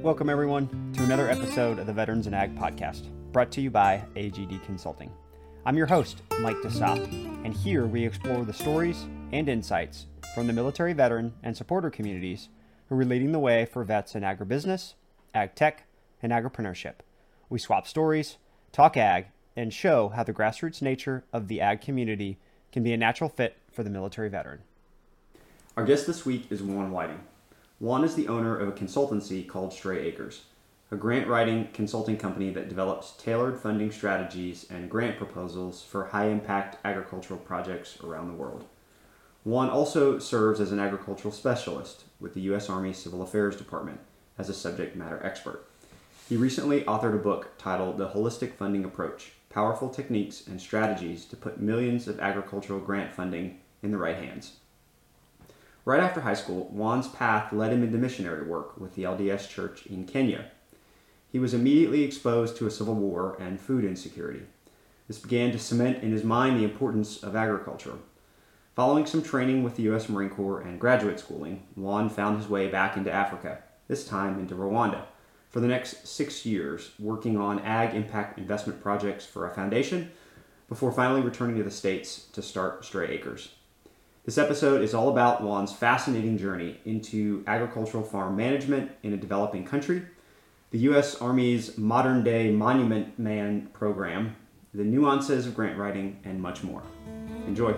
Welcome, everyone, to another episode of the Veterans in Ag podcast, brought to you by AGD Consulting. I'm your host, Mike DeSapp, and here we explore the stories and insights from the military veteran and supporter communities who are leading the way for vets in agribusiness, ag tech, and agripreneurship. We swap stories, talk ag, and show how the grassroots nature of the ag community can be a natural fit for the military veteran. Our guest this week is Juan Whiting. Juan is the owner of a consultancy called Stray Acres, a grant-writing consulting company that develops tailored funding strategies and grant proposals for high-impact agricultural projects around the world. Juan also serves as an agricultural specialist with the U.S. Army Civil Affairs Department as a subject matter expert. He recently authored a book titled The Holistic Funding Approach: Powerful Techniques and Strategies to Put Millions of Agricultural Grant Funding in the Right Hands. Right after high school, Juan's path led him into missionary work with the LDS Church in Kenya. He was immediately exposed to a civil war and food insecurity. This began to cement in his mind the importance of agriculture. Following some training with the U.S. Marine Corps and graduate schooling, Juan found his way back into Africa, this time into Rwanda, for the next 6 years, working on ag impact investment projects for a foundation, before finally returning to the States to start Stray Acres. This episode is all about Juan's fascinating journey into agricultural farm management in a developing country, the U.S. Army's modern-day Monument Man program, the nuances of grant writing, and much more. Enjoy.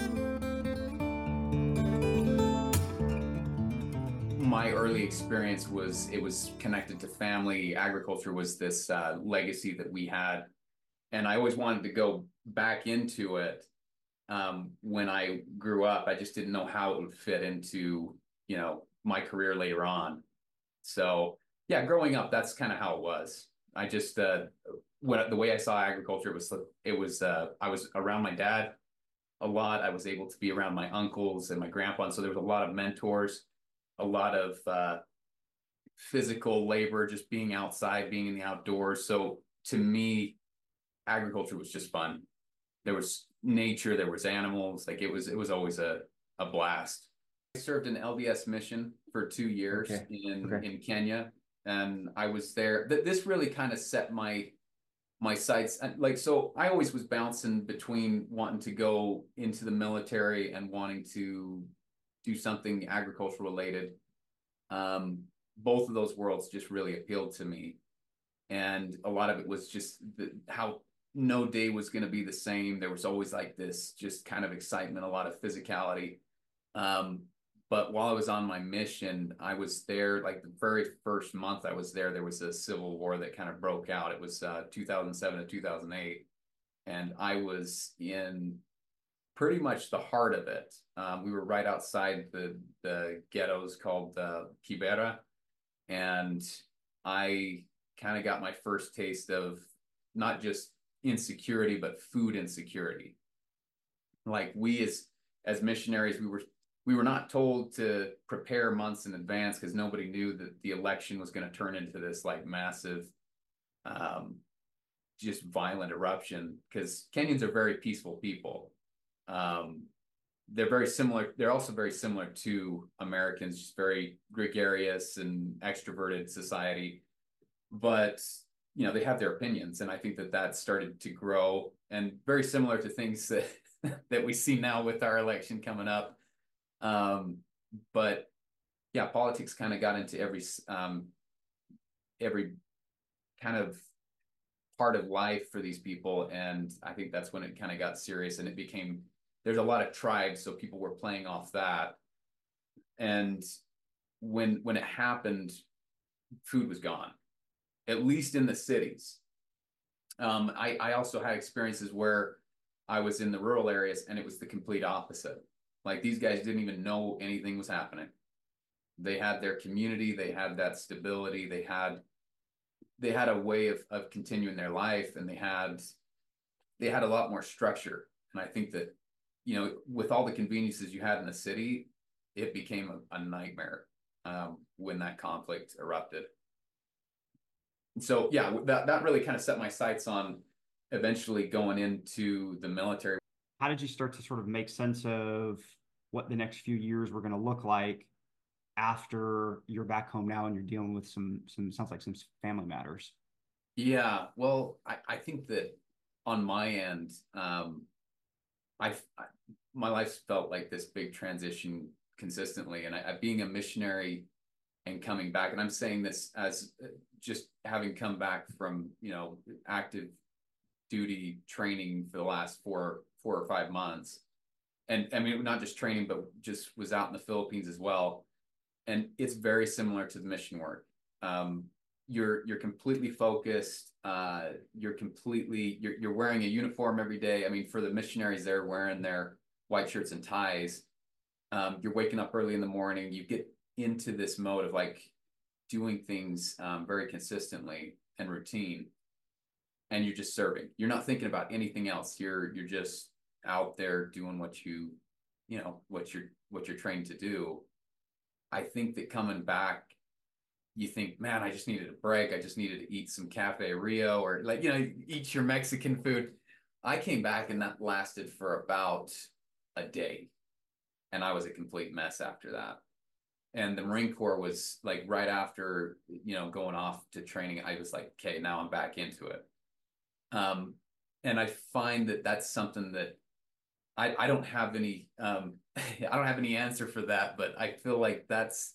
My early experience was connected to family. Agriculture was this legacy that we had, and I always wanted to go back into it. When I grew up, I just didn't know how it would fit into, my career later on. So yeah, growing up, that's kind of how it was. I just, the way I saw agriculture was I was around my dad a lot. I was able to be around my uncles and my grandpa. And so there was a lot of mentors, a lot of physical labor, just being outside, being in the outdoors. So to me, agriculture was just fun. There was nature, there was animals, like it was always a blast. I served an LDS mission for 2 years in Kenya, and I was there. This really kind of set my sights. So I always was bouncing between wanting to go into the military and wanting to do something agricultural related. Both of those worlds just really appealed to me, and a lot of it was just how no day was going to be the same. There was always like this just kind of excitement, a lot of physicality. But while I was on my mission, I was there, like the very first month I was there was a civil war that kind of broke out. It was 2007 to 2008. And I was in pretty much the heart of it. We were right outside the ghettos called Kibera. And I kind of got my first taste of not just insecurity, but food insecurity. Like we as missionaries, we were not told to prepare months in advance because nobody knew that the election was going to turn into this like massive, just violent eruption. Because Kenyans are very peaceful people. They're very similar. They're also very similar to Americans, just very gregarious and extroverted society. But they have their opinions, and I think that started to grow, and very similar to things that that we see now with our election coming up. But yeah, politics kind of got into every kind of part of life for these people, and I think that's when it kind of got serious, and there's a lot of tribes, so people were playing off that, and when it happened, food was gone. At least in the cities. I also had experiences where I was in the rural areas and it was the complete opposite. Like these guys didn't even know anything was happening. They had their community, they had that stability, they had a way of continuing their life, and they had a lot more structure. And I think that, with all the conveniences you had in the city, it became a nightmare when that conflict erupted. So yeah, that really kind of set my sights on eventually going into the military. How did you start to sort of make sense of what the next few years were going to look like after you're back home now and you're dealing with some sounds like some family matters? Yeah, well, I think that on my end, I my life's felt like this big transition consistently, and being a missionary and coming back, and I'm saying this as just having come back from, active duty training for the last 4 or 5 months, and I mean not just training, but just was out in the Philippines as well, and it's very similar to the mission work. Um, you're completely focused. You're wearing a uniform every day. I mean, for the missionaries, they're wearing their white shirts and ties. You're waking up early in the morning. You get into this mode of like doing things very consistently and routine, and you're just serving. You're not thinking about anything else. You're just out there doing what you're trained to do. I think that coming back, you think, man, I just needed a break. I just needed to eat some Cafe Rio, or like, eat your Mexican food. I came back and that lasted for about a day. And I was a complete mess after that. And the Marine Corps was like right after, going off to training, I was like, okay, now I'm back into it. Um, and I find that that's something that I don't have any, I don't have any answer for that, but I feel like that's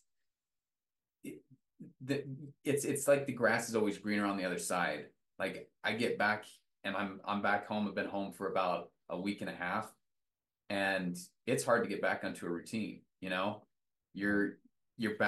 that it's like the grass is always greener on the other side. Like I get back and I'm back home. I've been home for about a week and a half, and it's hard to get back onto a routine. You're you're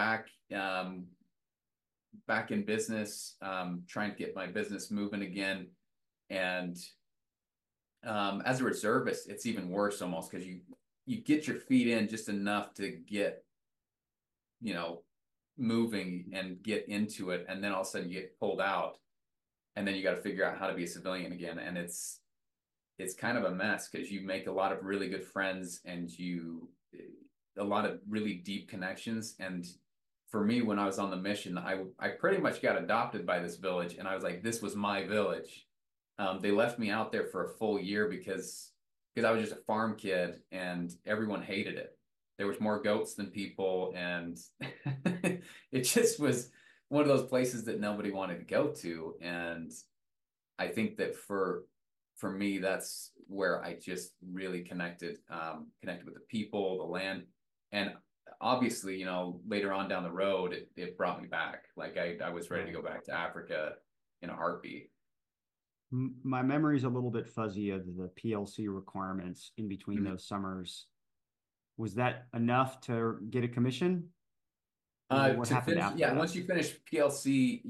back in business, trying to get my business moving again, and as a reservist, it's even worse almost because you get your feet in just enough to get you know moving and get into it, and then all of a sudden you get pulled out, and then you got to figure out how to be a civilian again, and it's kind of a mess because you make a lot of really good friends and a lot of really deep connections. And for me, when I was on the mission, I pretty much got adopted by this village, and I was like, this was my village. They left me out there for a full year because I was just a farm kid and everyone hated it. There was more goats than people, and it just was one of those places that nobody wanted to go to. And I think that for me, that's where I just really connected with the people, the land, and obviously, later on down the road, it brought me back. Like I was ready to Right. go back to Africa in a heartbeat. My memory is a little bit fuzzy of the PLC requirements in between Mhm. those summers. Was that enough to get a commission, or what To happened finish, after yeah, that? once you finish PLC,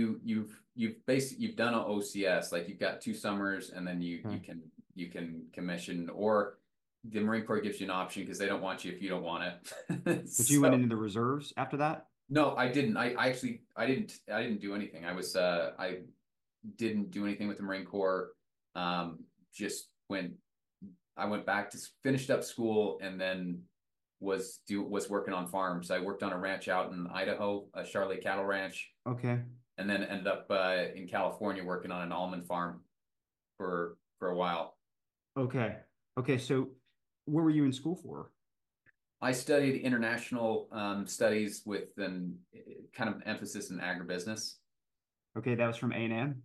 you've done an OCS, like you've got 2 summers, and then Okay. you can commission, or the Marine Corps gives you an option because they don't want you if you don't want it. But you went So into the reserves after that? no, I didn't. I actually I didn't do anything. I didn't do anything with the Marine Corps. Um, just when I went back to finished up school, and then was working on farms. I worked on a ranch out in Idaho, a Charlotte cattle ranch, Okay. and then ended up in California working on an almond farm for a while. Okay. Okay. So what were you in school for? I studied international studies with an kind of emphasis in agribusiness. Okay, that was from A&M.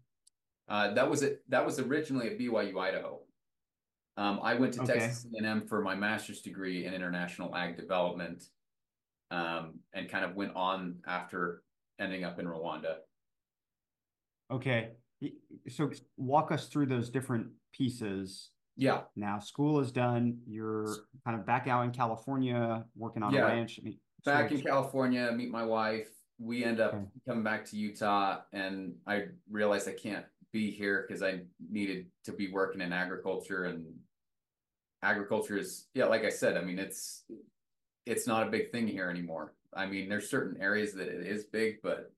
That was originally at BYU Idaho. I went to Okay. Texas A&M for my master's degree in international ag development, and kind of went on after ending up in Rwanda. Okay. So walk us through those different pieces. Yeah, Now school is done. You're kind of back out in California working on a yeah. ranch. I mean, Back so in California, meet my wife. We end up okay. coming back to Utah, and I realized I can't be here because I needed to be working in agriculture. And agriculture is, yeah, like I said, I mean, it's not a big thing here anymore. I mean, there's certain areas that it is big, but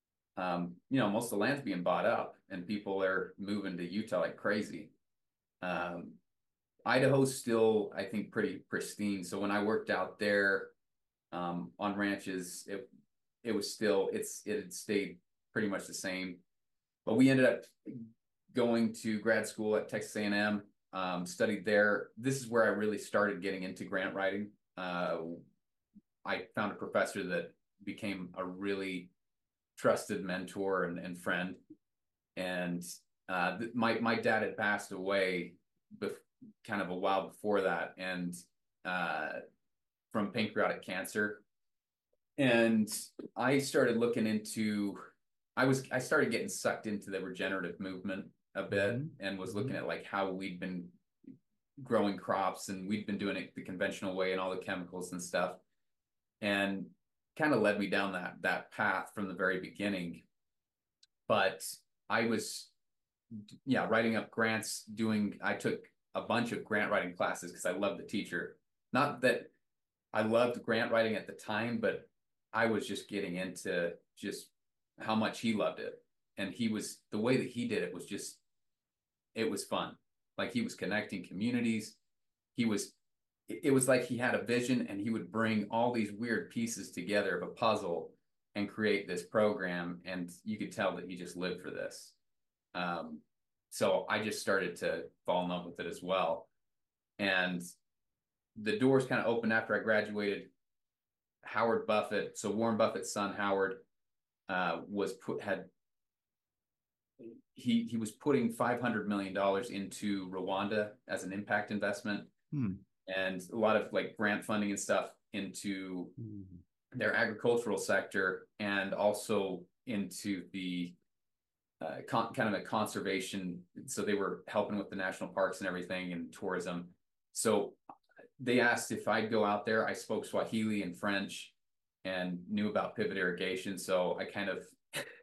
most of the land's being bought up, and people are moving to Utah like crazy. Um, Idaho's still, I think, pretty pristine. So when I worked out there on ranches, it was still it had stayed pretty much the same. But we ended up going to grad school at Texas A&M, studied there. This is where I really started getting into grant writing. I found a professor that became a really trusted mentor and friend. And my dad had passed away kind of a while before that, and uh, from pancreatic cancer. And I started looking into, I started getting sucked into the regenerative movement a bit, and was looking at like how we'd been growing crops, and we'd been doing it the conventional way and all the chemicals and stuff, and kind of led me down that path from the very beginning. But I was, yeah, writing up grants, I took a bunch of grant writing classes because I loved the teacher. Not that I loved grant writing at the time, but I was just getting into just how much he loved it. And the way that he did it was just, it was fun. Like he was connecting communities. It was like he had a vision, and he would bring all these weird pieces together of a puzzle and create this program. And you could tell that he just lived for this. So I just started to fall in love with it as well. And the doors kind of opened after I graduated. Howard Buffett, so Warren Buffett's son Howard, he was putting $500 million into Rwanda as an impact investment, and a lot of like grant funding and stuff into their agricultural sector, and also into the kind of a conservation. So they were helping with the national parks and everything and tourism. So they asked if I'd go out there. I spoke Swahili and French and knew about pivot irrigation. So I kind of,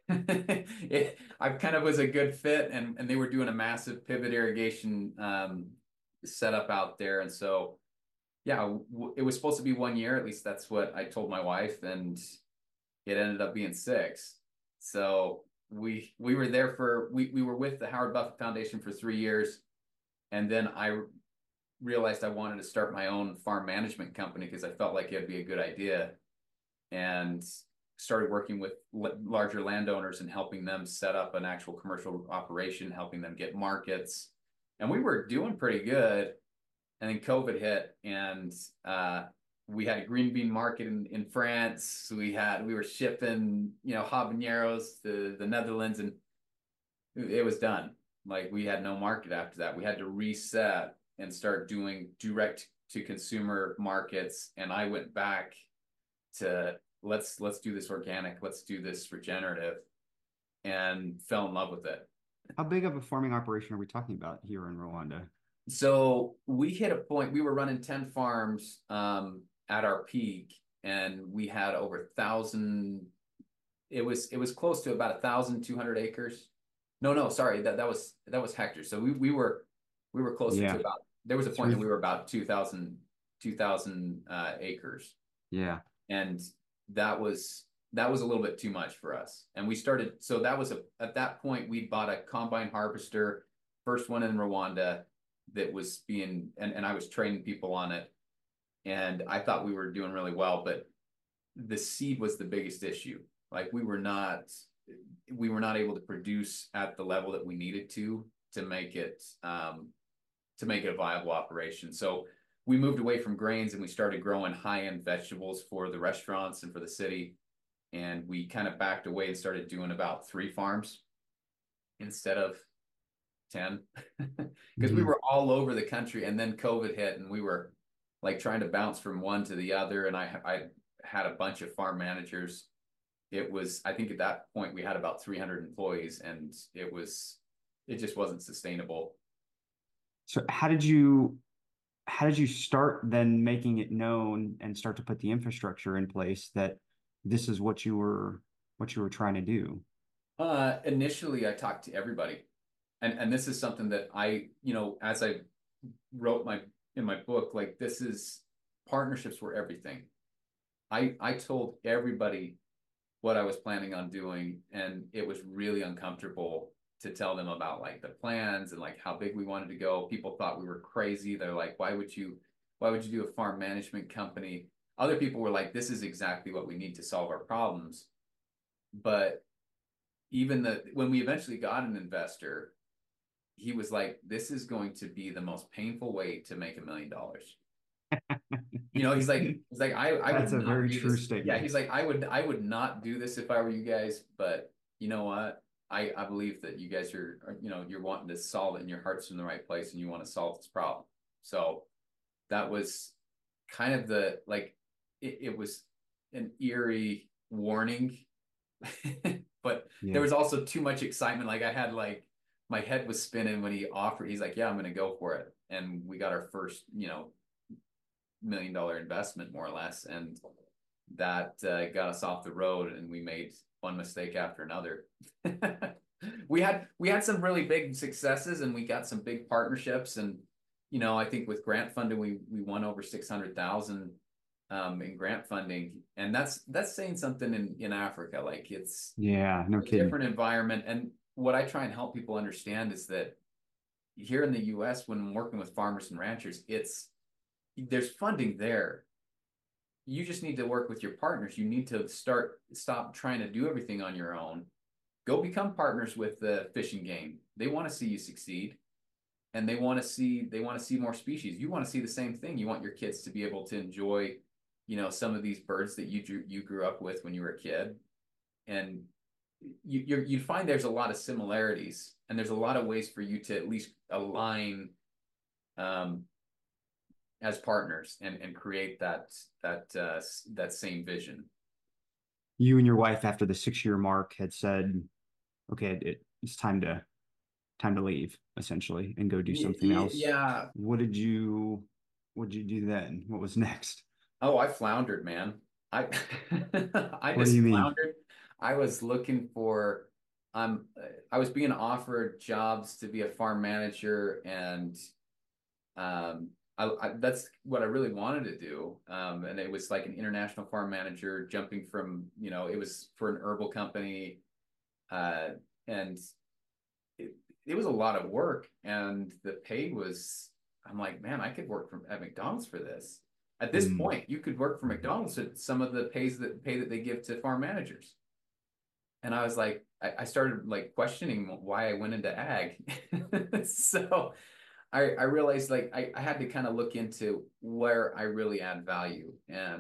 I kind of was a good fit, and they were doing a massive pivot irrigation setup out there. And so, yeah, it was supposed to be 1 year. At least that's what I told my wife, and it ended up being 6. So we were there we were with the Howard Buffett Foundation for 3 years. And then I realized I wanted to start my own farm management company because I felt like it'd be a good idea, and started working with larger landowners and helping them set up an actual commercial operation, helping them get markets. And we were doing pretty good. And then COVID hit, and we had a green bean market in France. We were shipping, habaneros to the Netherlands, and it was done. Like we had no market after that. We had to reset and start doing direct to consumer markets. And I went back to let's do this organic, let's do this regenerative, and fell in love with it. How big of a farming operation are we talking about here in Rwanda? So we hit a point, we were running 10 farms at our peak, and we had over 1,000. It was close to about 1,200 acres. No, sorry, that was hectares. So we were closer to about, there was a point that we were about 2,000 acres. Yeah. And that was a little bit too much for us. And we started, so at that point, we bought a combine harvester, first one in Rwanda, that was and I was training people on it. And I thought we were doing really well, but the seed was the biggest issue. Like we were not able to produce at the level that we needed to make it a viable operation. So we moved away from grains, and we started growing high-end vegetables for the restaurants and for the city. And we kind of backed away and started doing about 3 farms instead of 10, because we were all over the country. And then COVID hit, and we were like trying to bounce from one to the other. And I had a bunch of farm managers. I think at that point we had about 300 employees, and it just wasn't sustainable. So how did you start then making it known and start to put the infrastructure in place that this is what you were trying to do? Initially I talked to everybody. And this is something that as I wrote in my book, like partnerships were everything. I told everybody what I was planning on doing, and it was really uncomfortable to tell them about like the plans and like how big we wanted to go. People thought we were crazy. They're like, why would you do a farm management company? Other people were like, this is exactly what we need to solve our problems. But when we eventually got an investor, he was like, this is going to be the most painful way to make $1 million. I That's would a not very do true this. Yeah, statement. he's like, I would not do this if I were you guys, but you know what? I believe that you guys you're wanting to solve it and your heart's in the right place and you want to solve this problem. So that was kind of it was an eerie warning, but there Yeah. was also too much excitement. Like I had my head was spinning when he offered. He's like, "Yeah, I'm going to go for it," and we got our first, $1 million investment more or less, and that got us off the road, and we made one mistake after another. We had some really big successes, and we got some big partnerships, and I think with grant funding, we won over 600,000 in grant funding, and that's saying something in Africa. Like it's Yeah, no a kidding. different environment, and what I try and help people understand is that here in the U.S., when I'm working with farmers and ranchers, there's funding there. You just need to work with your partners. You need to stop trying to do everything on your own. Go become partners with the fish and game. They want to see you succeed, and they want to see more species. You want to see the same thing. You want your kids to be able to enjoy, some of these birds that you grew up with when you were a kid, and you find there's a lot of similarities, and there's a lot of ways for you to at least align um, as partners and create that same vision. You and your wife, after the 6 year mark, had said, "Okay, it's time to leave, essentially, and go do something else." Yeah. What did you do then? What was next? Oh, I floundered, man. I I What do you just mean? floundered. I was looking for I was being offered jobs to be a farm manager, and that's what I really wanted to do. And it was like an international farm manager jumping from, it was for an herbal company. Uh, and it was a lot of work, and the pay was, I'm like, man, I could work at McDonald's for this. At this Mm. point, you could work for McDonald's at some of the pay that they give to farm managers. And I was like, I started like questioning why I went into ag. So I realized like I had to kind of look into where I really add value,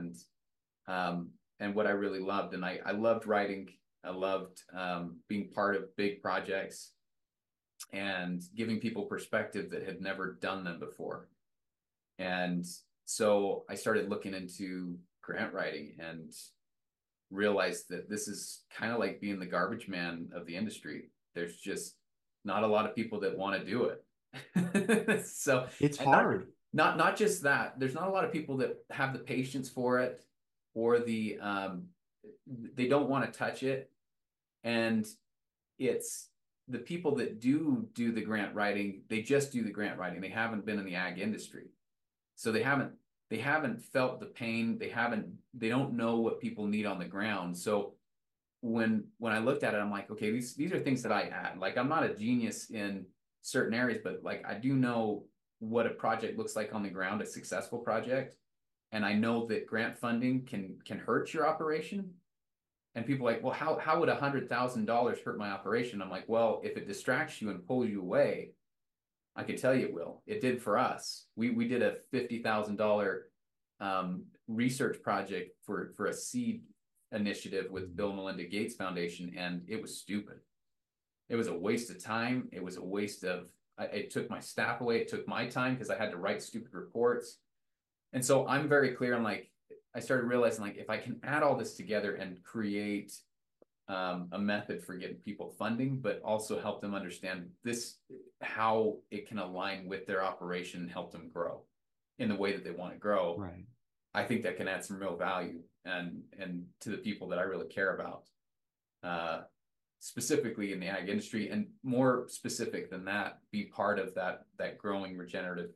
and what I really loved. And I loved writing. I loved being part of big projects and giving people perspective that had never done them before. And so I started looking into grant writing and realized that this is kind of like being the garbage man of the industry. There's just not a lot of people that want to do it. So, It's and not hard. not just that, there's not a lot of people that have the patience for it, or they don't want to touch it. And it's the people that do the grant writing, they just do the grant writing. They haven't been in the ag industry. So they haven't felt the pain. They don't know what people need on the ground. So when I looked at it, I'm like, okay, these are things that I add. Like I'm not a genius in certain areas, but like I do know what a project looks like on the ground, a successful project. And I know that grant funding can hurt your operation. And people are like, well, how would $100,000 hurt my operation? I'm like, well, if it distracts you and pulls you away, I can tell you it will. It did for us. We did a $50,000 research project for a seed initiative with Bill and Melinda Gates Foundation, and it was stupid. It was a waste of time. It was a waste of. It took my staff away. It took my time because I had to write stupid reports. And so I'm very clear on like I started realizing like if I can add all this together and create a method for getting people funding, but also help them understand how it can align with their operation and help them grow in the way that they want to grow. Right. I think that can add some real value and to the people that I really care about, specifically in the ag industry, and more specific than that, be part of that growing regenerative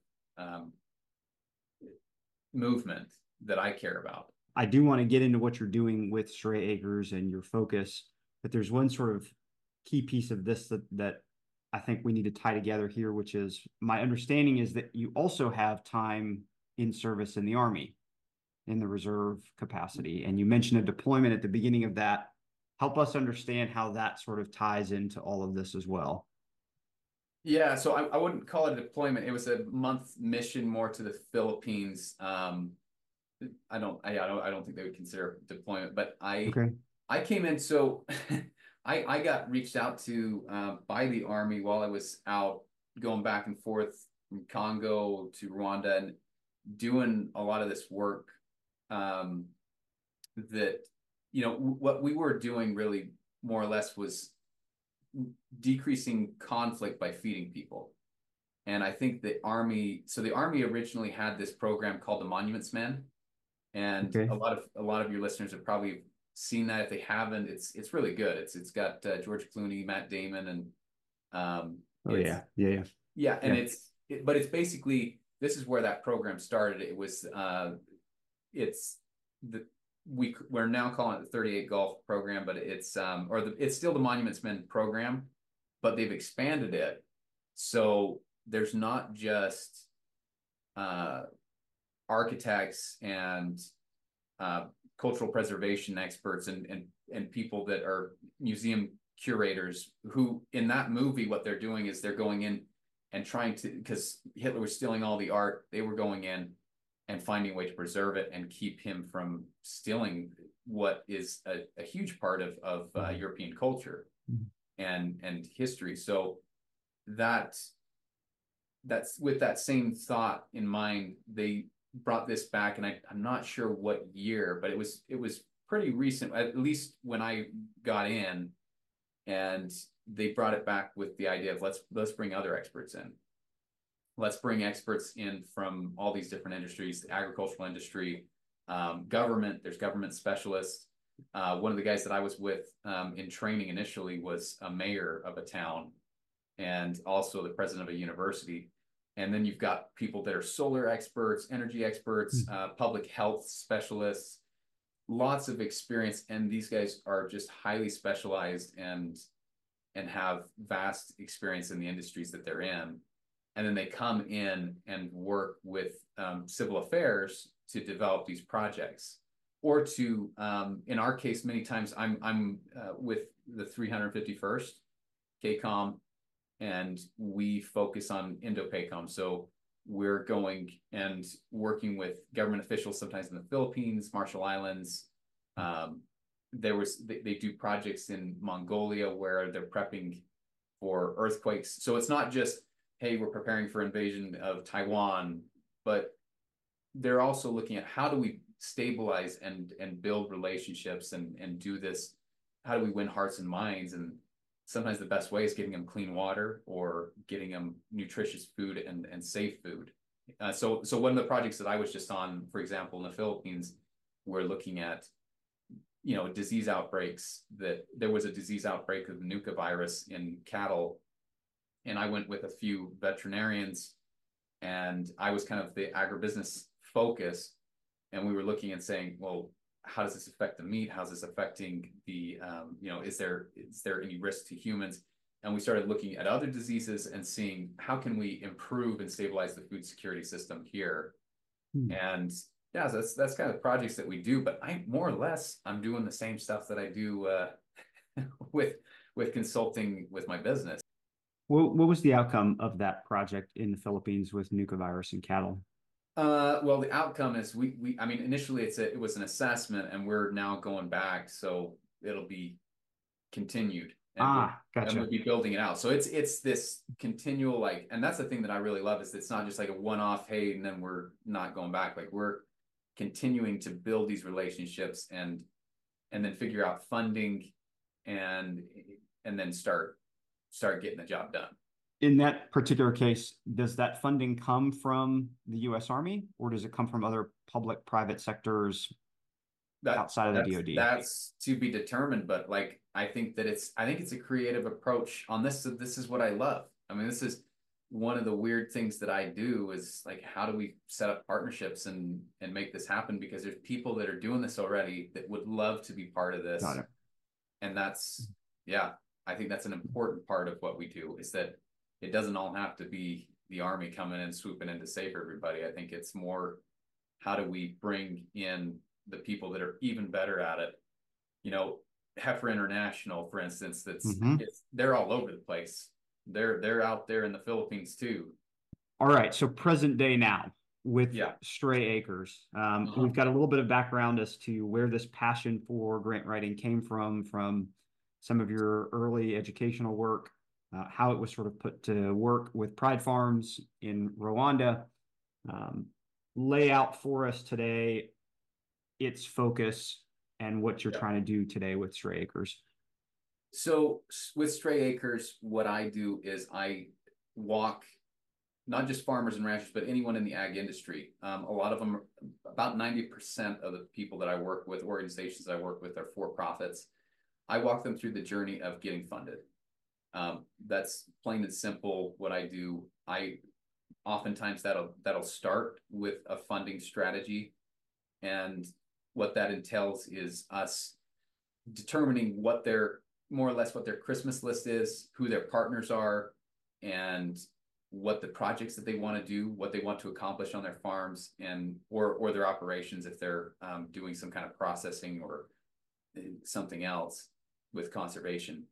movement that I care about. I do want to get into what you're doing with Stray Acres and your focus, but there's one sort of key piece of this that I think we need to tie together here, which is my understanding is that you also have time in service in the Army in the reserve capacity. And you mentioned a deployment at the beginning of that. Help us understand how that sort of ties into all of this as well. Yeah, so I wouldn't call it a deployment. It was a month mission more to the Philippines. I don't think they would consider deployment, but Okay. I came in, so I got reached out to by the Army while I was out going back and forth from Congo to Rwanda and doing a lot of this work, um, that, what we were doing really more or less was decreasing conflict by feeding people. And I think the Army originally had this program called the Monuments Men, and Okay. a lot of your listeners have probably seen that. If they haven't, it's really good. It's got George Clooney, Matt Damon, and Oh it's yeah. Yeah. Yeah. yeah, and Yeah. but it's basically, this is where that program started. It was it's the we're now calling it the 38 Golf program, but it's still the Monuments Men program, but they've expanded it. So there's not just uh, architects and uh, cultural preservation experts and people that are museum curators who, in that movie, what they're doing is they're going in and trying to, because Hitler was stealing all the art, they were going in and finding a way to preserve it and keep him from stealing what is a huge part of European culture and history. So that that's with that same thought in mind, they brought this back, and I'm not sure what year, but it was pretty recent, at least when I got in, and they brought it back with the idea of let's bring other experts in. Let's bring experts in from all these different industries, the agricultural industry, government. There's government specialists. One of the guys that I was with in training initially was a mayor of a town and also the president of a university. And then you've got people that are solar experts, energy experts, public health specialists, lots of experience. And these guys are just highly specialized and have vast experience in the industries that they're in. And then they come in and work with civil affairs to develop these projects, or to, in our case, many times I'm with the 351st KCOM, and we focus on Indo-PACOM. So we're going and working with government officials, sometimes in the Philippines, Marshall Islands. They do projects in Mongolia where they're prepping for earthquakes. So it's not just, hey, we're preparing for invasion of Taiwan, but they're also looking at how do we stabilize and build relationships and do this. How do we win hearts and minds? And sometimes the best way is getting them clean water or getting them nutritious food and safe food. So one of the projects that I was just on, for example, in the Philippines, we're looking at, disease outbreaks. That there was a disease outbreak of the Nuka virus in cattle, and I went with a few veterinarians, and I was kind of the agribusiness focus, and we were looking and saying, well, how does this affect the meat? How's this affecting the, is there any risk to humans? And we started looking at other diseases and seeing how can we improve and stabilize the food security system here. And yeah, so that's kind of projects that we do, but I'm doing the same stuff that I do with consulting with my business. What was the outcome of that project in the Philippines with Nuka virus and cattle? Well, the outcome is I mean, initially it was an assessment, and we're now going back, so it'll be continued, and we'll Gotcha. be building it out. So it's this continual, like, and that's the thing that I really love, is it's not just like a one-off, hey, and then we're not going back. Like, we're continuing to build these relationships and then figure out funding and then start getting the job done. In that particular case, does that funding come from the U.S. Army, or does it come from other public-private sectors outside of the DoD? That's to be determined, but like I think it's a creative approach on this. This is what I love. I mean, this is one of the weird things that I do, is like, how do we set up partnerships and make this happen? Because there's people that are doing this already that would love to be part of this. Got it. And yeah, I think that's an important part of what we do, is that it doesn't all have to be the Army coming and swooping in to save everybody. I think it's more, how do we bring in the people that are even better at it? Heifer International, for instance, they're all over the place. They're out there in the Philippines too. All right. So present day now, with Yeah. Stray Acres. Uh-huh. We've got a little bit of background as to where this passion for grant writing came from some of your early educational work, how it was sort of put to work with Pride Farms in Rwanda. Um, Lay out for us today its focus and what you're Yeah. trying to do today with Stray Acres. So with Stray Acres, what I do is I walk not just farmers and ranchers, but anyone in the ag industry. A lot of them, about 90% of the people that I work with, organizations I work with, are for profits. I walk them through the journey of getting funded. That's plain and simple what I do. I oftentimes that'll start with a funding strategy, and what that entails is us determining what their more or less what their Christmas list is, who their partners are, and what the projects that they want to do, what they want to accomplish on their farms, and or their operations if they're doing some kind of processing or something else with conservation.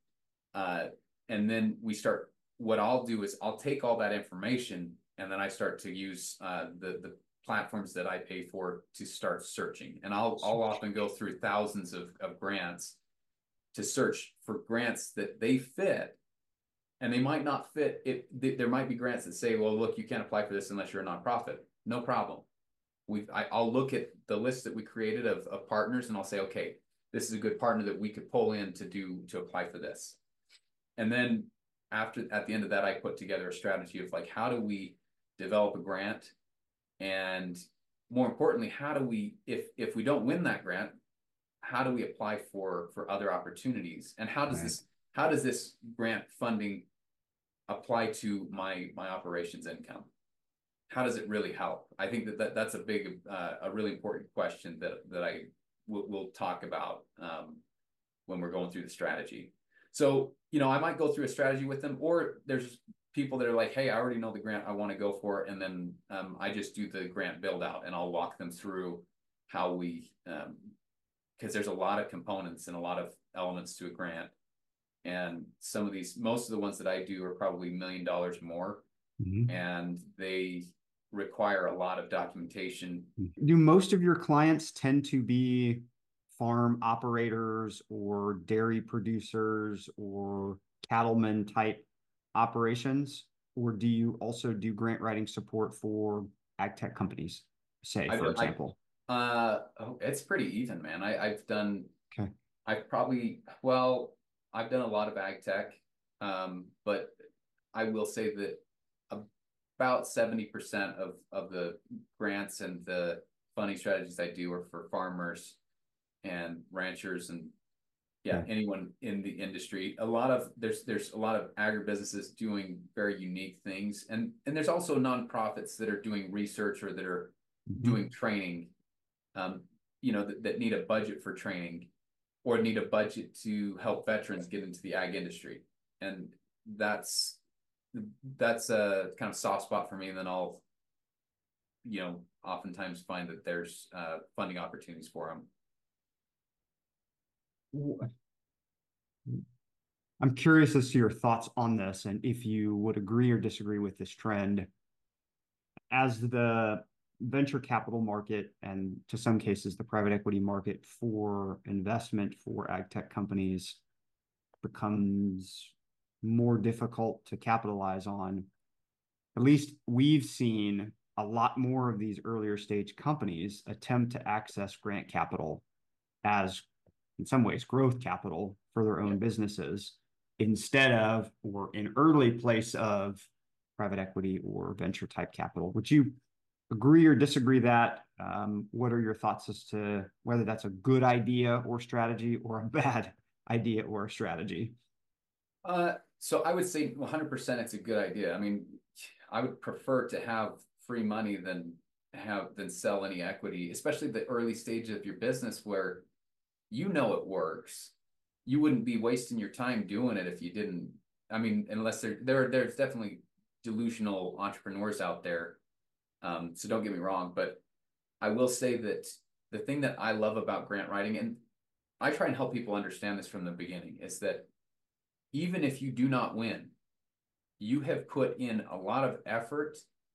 And then we start. What I'll do is I'll take all that information and then I start to use the platforms that I pay for to start searching. And I'll often go through thousands of grants to search for grants that they fit, and they might not fit. There might be grants that say, well, look, you can't apply for this unless you're a nonprofit. No problem. I'll look at the list that we created of partners, and I'll say, okay, this is a good partner that we could pull in to apply for this. And then at the end of that, I put together a strategy of like, how do we develop a grant, and more importantly, how do we, if we don't win that grant, how do we apply for other opportunities, and how does this grant funding apply to my operations income? How does it really help? I think that's a really important question that I will talk about when we're going through the strategy. So, I might go through a strategy with them, or there's people that are like, hey, I already know the grant I want to go for, and then I just do the grant build out, and I'll walk them through how we, because there's a lot of components and a lot of elements to a grant. And most of the ones that I do are probably $1 million more, and they require a lot of documentation. Do most of your clients tend to be farm operators or dairy producers or cattlemen type operations? Or do you also do grant writing support for ag tech companies, say, for example? It's pretty even, man. I've done, Okay. I've done a lot of ag tech, but I will say that about 70% of the grants and the funding strategies I do are for farmers and ranchers and anyone in the industry. There's a lot of agribusinesses doing very unique things, and there's also nonprofits that are doing research or that are doing training, that need a budget for training or need a budget to help veterans get into the ag industry, and that's a kind of soft spot for me. And then I'll oftentimes find that there's funding opportunities for them. I'm curious as to your thoughts on this, and if you would agree or disagree with this trend. As the venture capital market, and to some cases the private equity market for investment for ag tech companies, becomes more difficult to capitalize on, at least we've seen a lot more of these earlier stage companies attempt to access grant capital as, in some ways, growth capital for their own businesses, instead of, or in early place of, private equity or venture type capital. Would you agree or disagree that? What are your thoughts as to whether that's a good idea or strategy, or a bad idea or a strategy? So I would say 100% it's a good idea. I mean, I would prefer to have free money than sell any equity, especially the early stage of your business where it works. You wouldn't be wasting your time doing it if you didn't. I mean, unless there's definitely delusional entrepreneurs out there. So don't get me wrong, but I will say that the thing that I love about grant writing, and I try and help people understand this from the beginning, is that even if you do not win, you have put in a lot of effort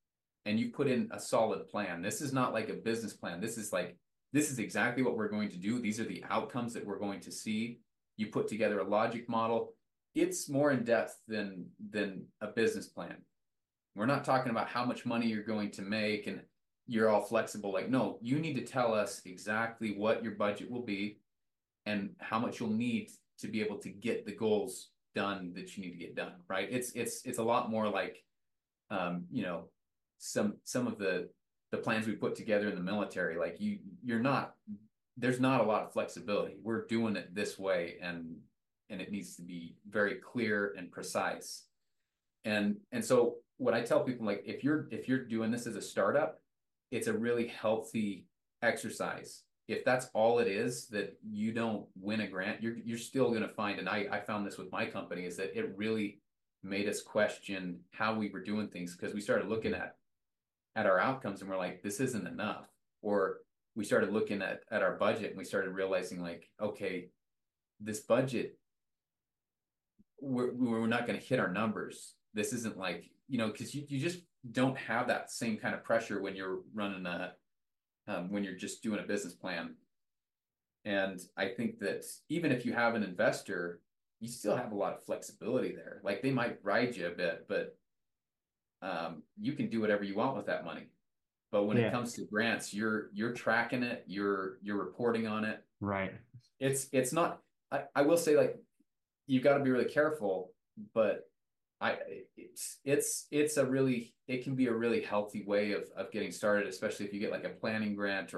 and you put in a solid plan. This is not like a business plan. This is exactly what we're going to do. These are the outcomes that we're going to see. You put together a logic model. It's more in depth than a business plan. We're not talking about how much money you're going to make and you're all flexible. Like, no, you need to tell us exactly what your budget will be and how much you'll need to be able to get the goals done that you need to get done, right? It's a lot more like, you know, some of the plans we put together in the military. Like you're not, there's not a lot of flexibility. We're doing it this way, and it needs to be very clear and precise. And so what I tell people, like, if you're doing this as a startup, it's a really healthy exercise. If that's all it is, that you don't win a grant, you're still going to find, and I found this with my company, is that it really made us question how we were doing things, because we started looking at our outcomes and we're like, this isn't enough. Or we started looking at our budget and we started realizing, like, okay, this budget, we're not going to hit our numbers. This isn't like, you know, because you just don't have that same kind of pressure when you're running when you're just doing a business plan. And I think that even if you have an investor, you still have a lot of flexibility there. Like, they might ride you a bit, but you can do whatever you want with that money. But when it comes to grants, you're tracking it, you're reporting on it. Right. It's not, I will say, like, you've got to be really careful, but it's a really, it can be a really healthy way of getting started, especially if you get like a planning grant or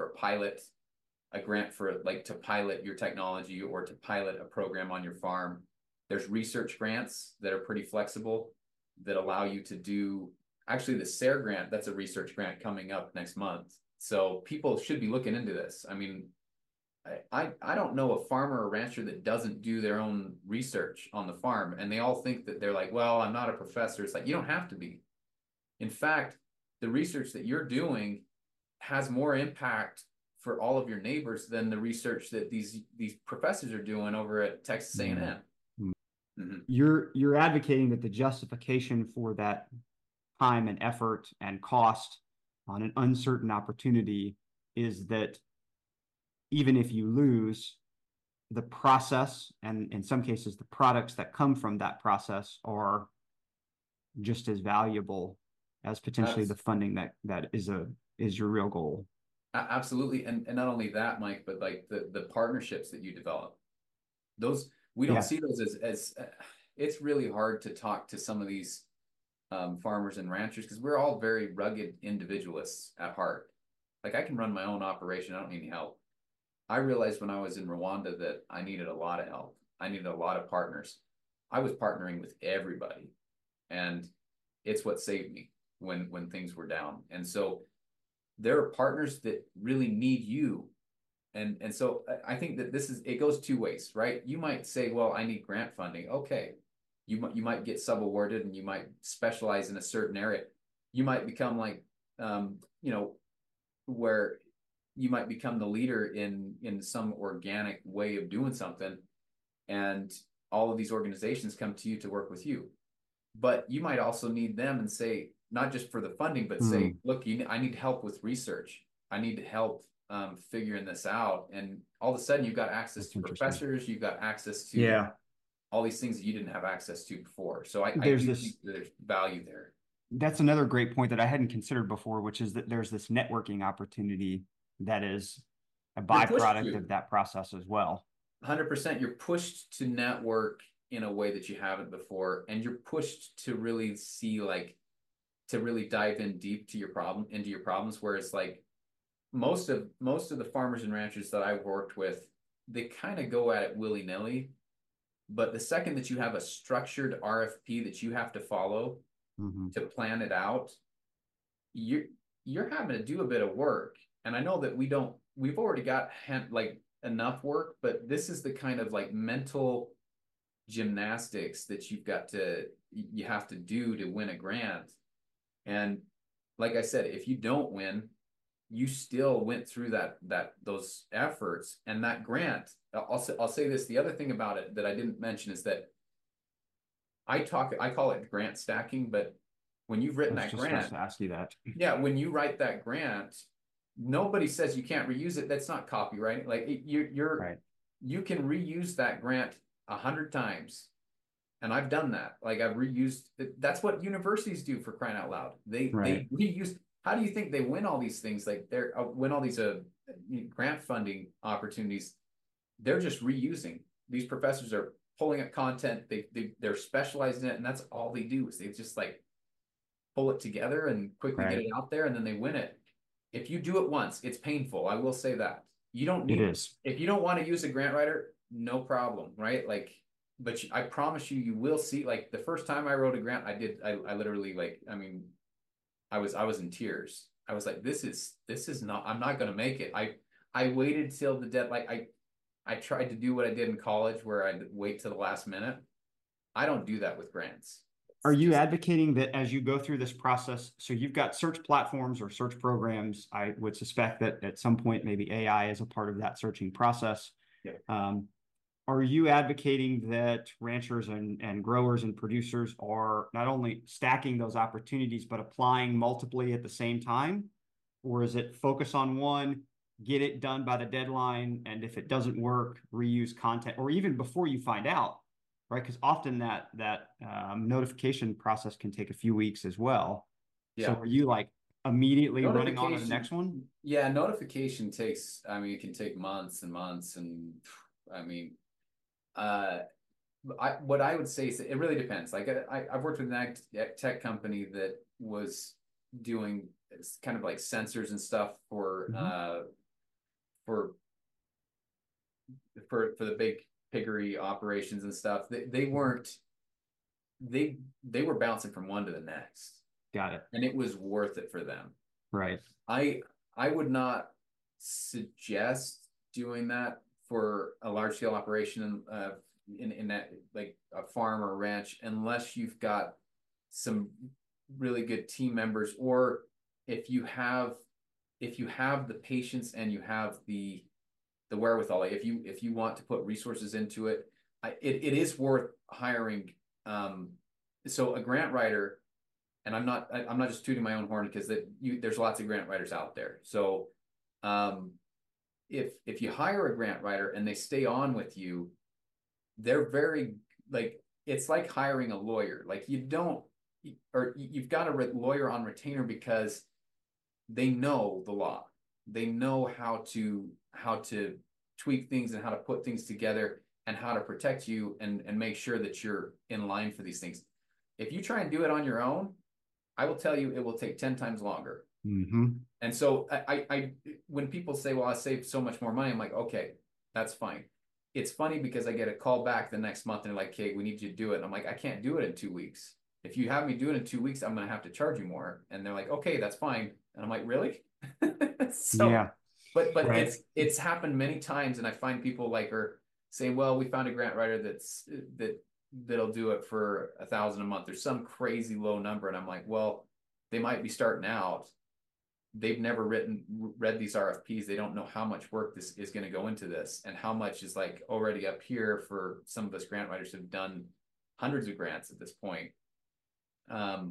a grant for, like, to pilot your technology or to pilot a program on your farm. There's research grants that are pretty flexible that allow you to do, actually the SARE grant, that's a research grant coming up next month. So people should be looking into this. I mean, I don't know a farmer or rancher that doesn't do their own research on the farm, and they all think that they're like, well, I'm not a professor. It's like, you don't have to be. In fact, the research that you're doing has more impact for all of your neighbors than the research that these professors are doing over at Texas A&M. Mm-hmm. You're advocating that the justification for that time and effort and cost on an uncertain opportunity is that even if you lose, the process, and in some cases the products that come from that process, are just as valuable as potentially the funding that is your real goal. Absolutely. And not only that, Mike, but like the partnerships that you develop, those, we don't see those as it's really hard to talk to some of these farmers and ranchers, because we're all very rugged individualists at heart. Like, I can run my own operation. I don't need any help. I realized when I was in Rwanda that I needed a lot of help. I needed a lot of partners. I was partnering with everybody, and it's what saved me when things were down. And so there are partners that really need you. And so I think that it goes two ways, right? You might say, well, I need grant funding. Okay. You might get subawarded and you might specialize in a certain area. You might become like, you know, where you might become the leader in some organic way of doing something, and all of these organizations come to you to work with you. But you might also need them and say, not just for the funding, but say, look, I need help with research. I need help figuring this out. And all of a sudden, you've got access to professors. You've got access to all these things that you didn't have access to before. So I do think there's value there. That's another great point that I hadn't considered before, which is that there's this networking opportunity that is a byproduct of that process as well. 100%. You're pushed to network in a way that you haven't before, and you're pushed to really see, like, to really dive in deep to your problems. Whereas, like, most of the farmers and ranchers that I've worked with, they kind of go at it willy-nilly. But the second that you have a structured RFP that you have to follow to plan it out, you're having to do a bit of work. And I know that we've already got like enough work, but this is the kind of like mental gymnastics that you have to do to win a grant. And like I said, if you don't win, you still went through those efforts, and that grant. I'll say this. The other thing about it that I didn't mention is that I call it grant stacking, but When you've I written was that just supposed grant, to ask you that. yeah, when you write that grant, nobody says you can't reuse it. That's not copyright. Like Right. you can reuse that grant 100 times. And I've done that. Like I've reused that's what universities do, for crying out loud. They Right. reuse. How do you think they win all these things? Like they're win all these grant funding opportunities. They're just reusing. These professors are pulling up content. They're specialized in it, and that's all they do is they just like pull it together and quickly get Right. it out there, and then they win it. If you do it once, it's painful. I will say that. You don't It need, is. if you don't want to use a grant writer, no problem, right? Like, but I promise you, you will see. Like the first time I wrote a grant, I literally like, I mean, I was in tears. I was like, this is not, I'm not going to make it. I waited till the deadline. I tried to do what I did in college where I'd wait till the last minute. I don't do that with grants. Are It's you just, advocating that as you go through this process, so you've got search platforms or search programs, I would suspect that at some point maybe AI is a part of that searching process. yeah. Um, are you advocating that ranchers and growers and producers are not only stacking those opportunities, but applying multiply at the same time? Or is it focus on one, get it done by the deadline, and if it doesn't work, reuse content, or even before you find out, right? Because often that notification process can take a few weeks as well. So Yeah. are you like immediately running on to the Notification, next one? yeah, notification takes, I mean, it can take months and months. And I mean, uh, what I would say is that it really depends. Like I've worked with an ag tech company that was doing kind of like sensors and stuff Mhm. for for the big piggery operations and stuff. They weren't they were bouncing from one to the next, Got it. and it was worth it for them. Right. I I would not suggest doing that for a large scale operation in that like a farm or a ranch unless you've got some really good team members, or if you have if you have the patience and you have the wherewithal. Like if you want to put resources into it, it is worth hiring. Um, so a grant writer, and I'm not just tooting my own horn because there's lots of grant writers out there. So um, if you hire a grant writer and they stay on with you, they're very like it's like hiring a lawyer. Like you don't or you've got a lawyer on retainer because they know the law. They know how to tweak things and how to put things together and how to protect you and make sure that you're in line for these things. If you try and do it on your own, I will tell you it will take 10 times longer. Mm-hmm. And so I when people say, well, I saved so much more money, I'm like, okay, that's fine. It's funny because I get a call back the next month and they're like, okay, we need you to do it. And I'm like, I can't do it in 2 weeks. If you have me do it in 2 weeks, I'm gonna have to charge you more. And they're like, okay, that's fine. And I'm like, really? So, Yeah. but Right. it's happened many times, and I find people like are saying, well, we found a grant writer that'll do it for 1,000 a month. There's some crazy low number, and I'm like, well, they might be starting out, they've never read these RFPs. They don't know how much work this is going to go into this and how much is like already up here for some of us grant writers who've done hundreds of grants at this point. Um,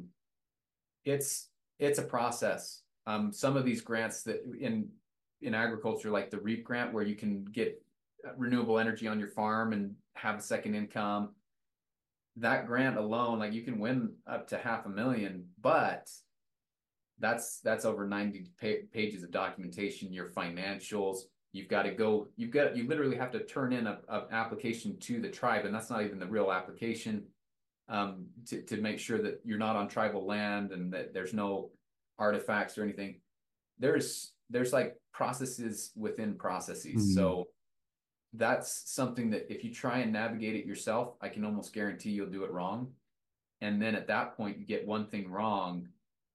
it's a process. Some of these grants that in agriculture, like the REAP grant, where you can get renewable energy on your farm and have a second income, that grant alone, like you can win up to 500,000, but that's over 90 pages of documentation, your financials. You've got to go, you literally have to turn in an application to the tribe, and that's not even the real application, to make sure that you're not on tribal land and that there's no artifacts or anything. There's like processes within processes. Mm. So that's something that if you try and navigate it yourself, I can almost guarantee you'll do it wrong. And then at that point, you get one thing wrong.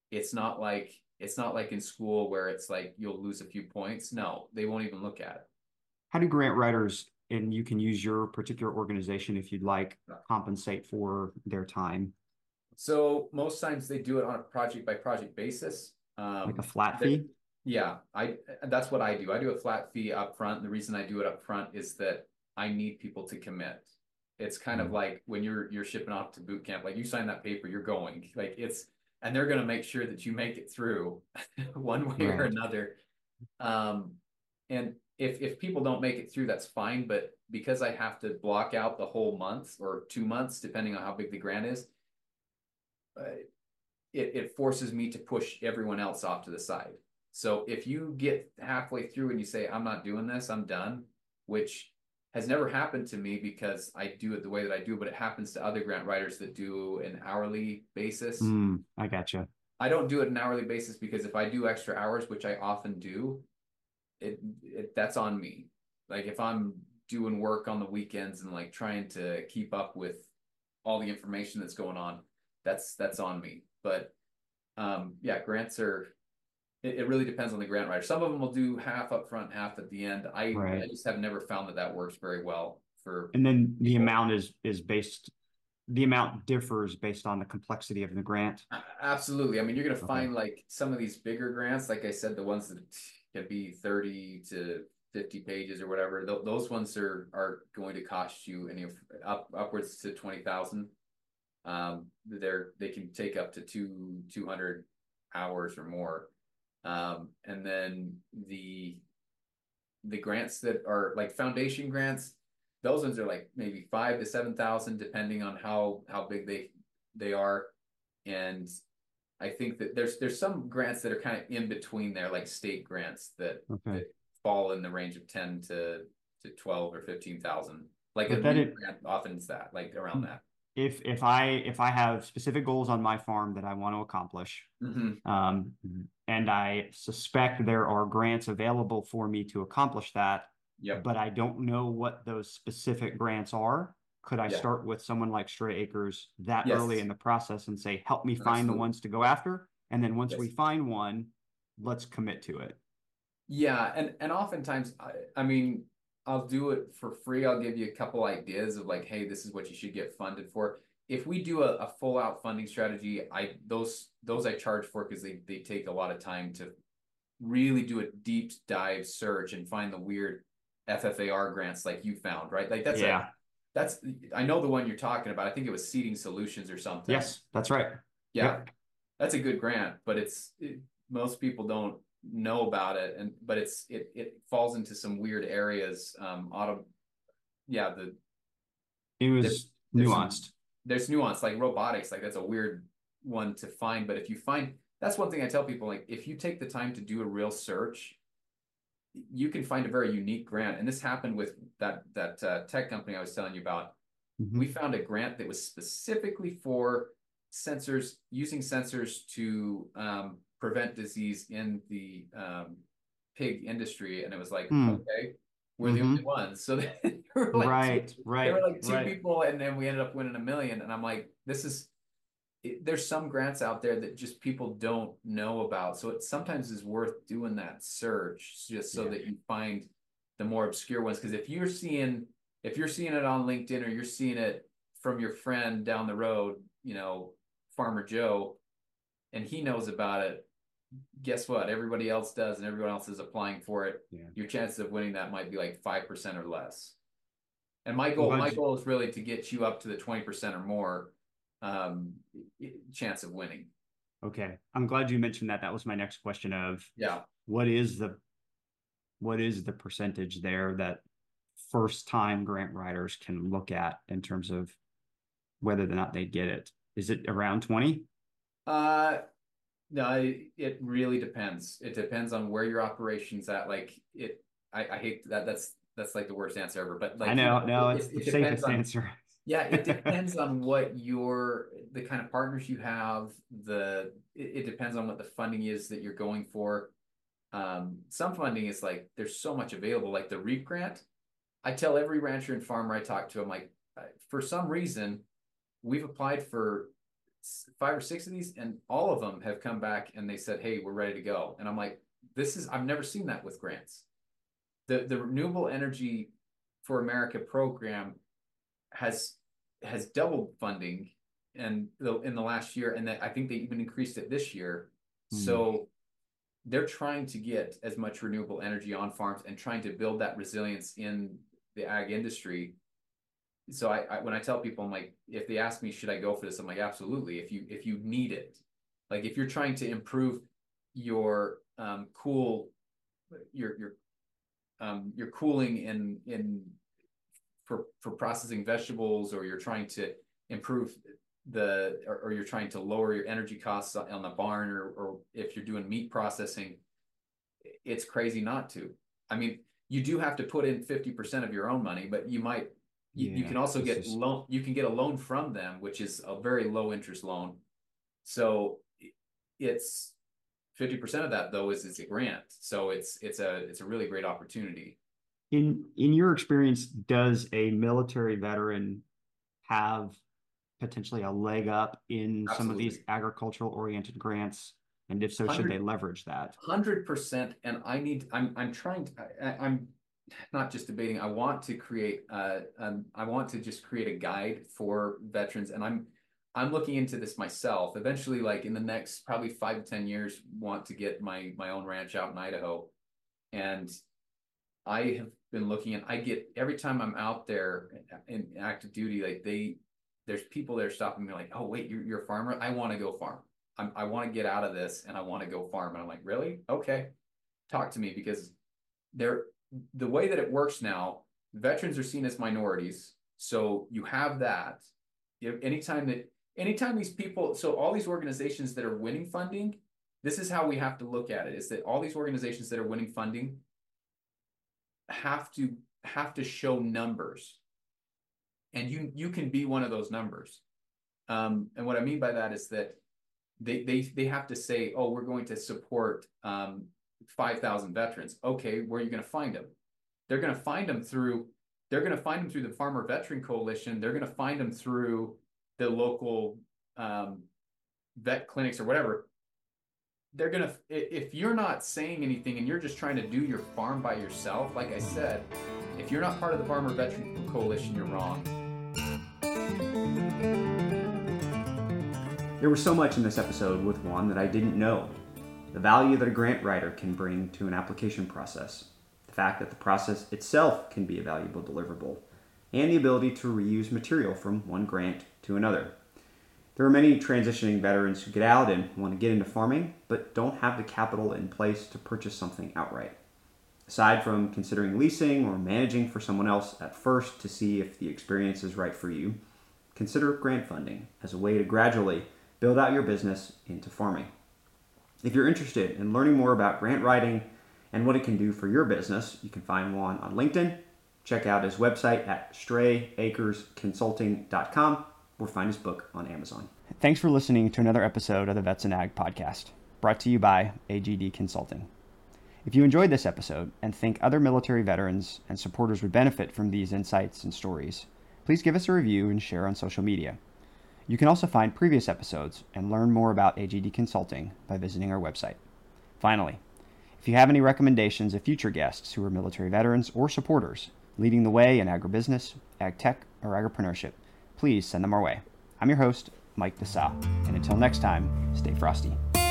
It's not like in school where it's like you'll lose a few points. No, they won't even look at How do grant writers, and you can use your particular organization if you'd like, it. compensate for their time, So most times they do it on a project by project basis. like a flat That fee? yeah, I that's what I do. I do a flat fee up front. And the reason I do it up front is that I need people to commit. It's kind of Mm. like when you're shipping off to boot camp, like you sign that paper, you're going. Like and they're going to make sure that you make it through one way or Right. another. And if people don't make it through, that's fine. But because I have to block out the whole month or 2 months, depending on how big the grant is, uh, it forces me to push everyone else off to the side. So if you get halfway through and you say, I'm not doing this, I'm done, which has never happened to me because I do it the way that I do, but it happens to other grant writers that do an hourly basis. I gotcha. I don't do it an hourly basis because if I do extra hours, which I often do, that's on me. Like if I'm doing work on the weekends and like trying to keep up with all the information that's going on, that's on me. But yeah, grants are it really depends on the grant writer. Some of them will do half up front, half at the end. I Right. just have never found that works very well for And then the people. amount is based, the amount differs based on the complexity of the grant. Absolutely. I mean, you're going to Okay. find like some of these bigger grants, like I said, the ones that can be 30 to 50 pages or whatever. Those ones are going to cost you any upwards to 20,000. They can take up to 200 hours or more. And then the grants that are like foundation grants, those ones are like maybe 5 to 7,000, depending on how big they are. And I think that there's some grants that are kind of in between there, like state grants Okay. that fall in the range of 10 to 12 or 15,000. Like a But that REAP it grant often is that, like around that. if I have specific goals on my farm that I want to accomplish, Mm-hmm. um, and I suspect there are grants available for me to accomplish that, Yep. but I don't know what those specific grants are. Could I Yeah. start with someone like Stray Acres that early Yes. in the process and say, help me find the Absolutely. ones to go after? And then once we Yes. find one, let's commit to it. Yeah, and oftentimes I mean I'll do it for free. I'll give you a couple ideas of like, hey, this is what you should get funded for. If we do a full out funding strategy, I those I charge for because they take a lot of time to really do a deep dive search and find the weird FFAR grants like you found, right? Like Yeah. that's I know the one you're talking about. I think it was Seeding Solutions or something. Yes, that's right. Yeah, Yep. that's a good grant, but most people don't know about it, and but it falls into some weird areas. Yeah, It there, was there's some nuanced. there's nuance like robotics, like that's a weird one to find. But if you find that's one thing I tell people, like if you take the time to do a real search, you can find a very unique grant. And this happened with that tech company I was telling you about. We Mhm. found a grant that was specifically for sensors, using sensors to prevent disease in the pig industry. And it was like, Hmm. okay, we're the only Hmm. ones. So there were like Right, there were right, like two right. people, and then we ended up winning 1 million. And I'm like, there's some grants out there that just people don't know about. So it sometimes is worth doing that search just so Yeah. that you find the more obscure ones. Because if you're seeing it on LinkedIn or you're seeing it from your friend down the road, Farmer Joe, and he knows about it, guess what? Everybody else does, and everyone else is applying for it. Yeah. Your chances of winning that might be like 5% or less. And my I'm goal, glad my you, goal is really to get you up to the 20% or more um, chance of winning. okay. I'm glad you mentioned that. That was my next question of Yeah. what is the what is the percentage there that first time grant writers can look at in terms of whether or not they get it? Is it around 20? Uh, no, it really depends. It depends on where your operation's at. Like I hate that. That's like the worst answer ever. But I like, know, no, it's it the depends safest on. answer. Yeah, it depends on what the kind of partners you have. It depends on what the funding is that you're going for. Some funding is like there's so much available, like the REAP grant. I tell every rancher and farmer I talk to, I'm like, for some reason, we've applied for 5 or 6 of these, and all of them have come back and they said, "Hey, we're ready to go." And I'm like, I've never seen that with grants. The Renewable Energy for America program has doubled funding and in the last year, and that I think they even increased it this year. Hmm. So they're trying to get as much renewable energy on farms and trying to build that resilience in the ag industry. So when I tell people, I'm like, if they ask me, should I go for this? I'm like, absolutely. If you need it, Like if you're trying to improve your your cooling for processing vegetables, or you're trying to improve or you're trying to lower your energy costs on the barn, or if you're doing meat processing, it's crazy not to. I mean, you do have to put in 50% of your own money, but you can also get loan. You can get a loan from them, which is a very low interest loan. So it's 50% of that though is a grant. So it's a really great opportunity. In your experience, does a military veteran have potentially a leg up in some of these agricultural oriented grants? And if so, should they leverage that? 100%. And I'm not just debating. I want to create I want to just create a guide for veterans, and I'm looking into this myself. Eventually, like in the next probably 5 to 10 years, want to get my own ranch out in Idaho. And I have been looking, and I get, every time I'm out there in active duty, like there's people that are stopping me like, oh wait, you're a farmer? I want to go farm. I want to get out of this and I want to go farm. And I'm like, really? Okay. Talk to me, because the way that it works now, veterans are seen as minorities. So you have that. Anytime these people, so all these organizations that are winning funding, this is how we have to look at it, is that all these organizations that are winning funding have to show numbers. And you can be one of those numbers. And what I mean by that is that they have to say, oh, we're going to support 5,000 veterans. Okay, where are you going to find them? They're going to find them through the Farmer Veteran Coalition. They're going to find them through the local vet clinics or whatever. They're going to, if you're not saying anything and you're just trying to do your farm by yourself, like I said, if you're not part of the Farmer Veteran Coalition, you're wrong. There was so much in this episode with Juan that I didn't know. The value that a grant writer can bring to an application process, the fact that the process itself can be a valuable deliverable, and the ability to reuse material from one grant to another. There are many transitioning veterans who get out and want to get into farming, but don't have the capital in place to purchase something outright. Aside from considering leasing or managing for someone else at first to see if the experience is right for you, consider grant funding as a way to gradually build out your business into farming. If you're interested in learning more about grant writing and what it can do for your business, you can find Juan on LinkedIn, check out his website at strayacresconsulting.com, or find his book on Amazon. Thanks for listening to another episode of the Vets and Ag podcast, brought to you by AGD Consulting. If you enjoyed this episode and think other military veterans and supporters would benefit from these insights and stories, please give us a review and share on social media. You can also find previous episodes and learn more about AGD Consulting by visiting our website. Finally, if you have any recommendations of future guests who are military veterans or supporters leading the way in agribusiness, ag tech, or agripreneurship, please send them our way. I'm your host, Mike DeSalle, and until next time, stay frosty.